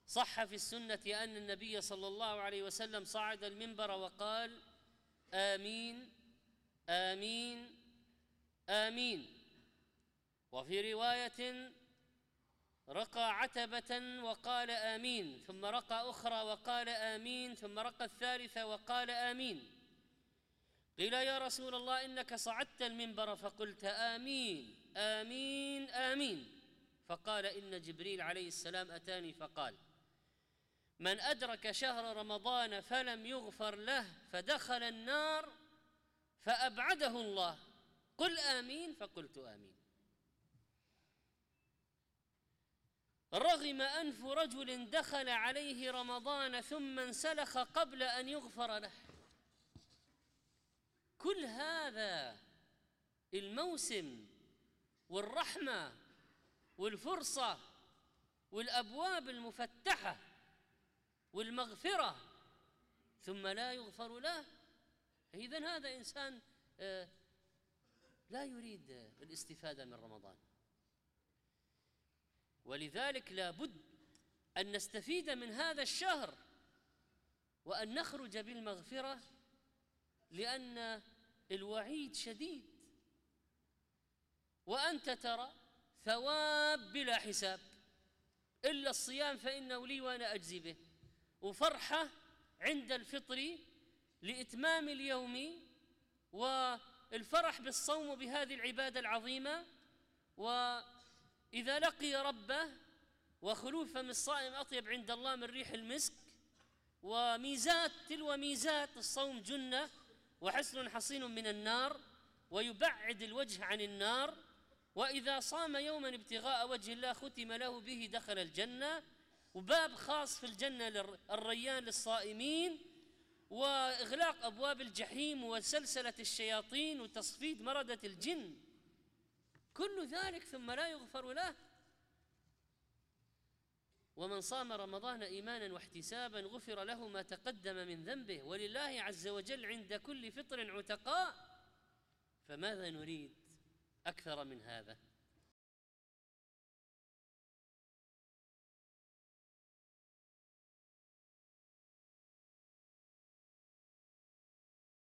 صح في السنة أن النبي صلى الله عليه وسلم صعد المنبر وقال: آمين آمين آمين. وفي رواية: رقى عتبة وقال آمين، ثم رقى أخرى وقال آمين، ثم رقى الثالثة وقال آمين. قيل: يا رسول الله إنك صعدت المنبر فقلت آمين آمين آمين. فقال: إن جبريل عليه السلام أتاني فقال: من أدرك شهر رمضان فلم يغفر له فدخل النار فأبعده الله. قل آمين. فقلت آمين. رغم أنف رجل دخل عليه رمضان ثم انسلخ قبل أن يغفر له. كل هذا الموسم والرحمة والفرصة والأبواب المفتحة والمغفرة، ثم لا يغفر له. إذن هذا إنسان لا يريد الاستفادة من رمضان. ولذلك لا بد أن نستفيد من هذا الشهر وأن نخرج بالمغفرة، لأن الوعيد شديد. وأنت ترى ثواب بلا حساب، إلا الصيام فإنه لي وأنا أجزي به، وفرحة عند الفطر لإتمام اليوم، والفرح بالصوم بهذه العبادة العظيمة. وإذا لقي ربه وخلوف فم الصائم أطيب عند الله من ريح المسك. وميزات تلو ميزات الصوم جنة وحصن حصين من النار، ويبعد الوجه عن النار. وإذا صام يوما ابتغاء وجه الله ختم له به دخل الجنة. وباب خاص في الجنة الريان للصائمين، وإغلاق أبواب الجحيم وسلسلة الشياطين وتصفيد مردة الجن. كل ذلك ثم لا يغفر له. ومن صام رمضان إيمانا واحتسابا غفر له ما تقدم من ذنبه، ولله عز وجل عند كل فطر عتقاء. فماذا نريد أكثر من هذا؟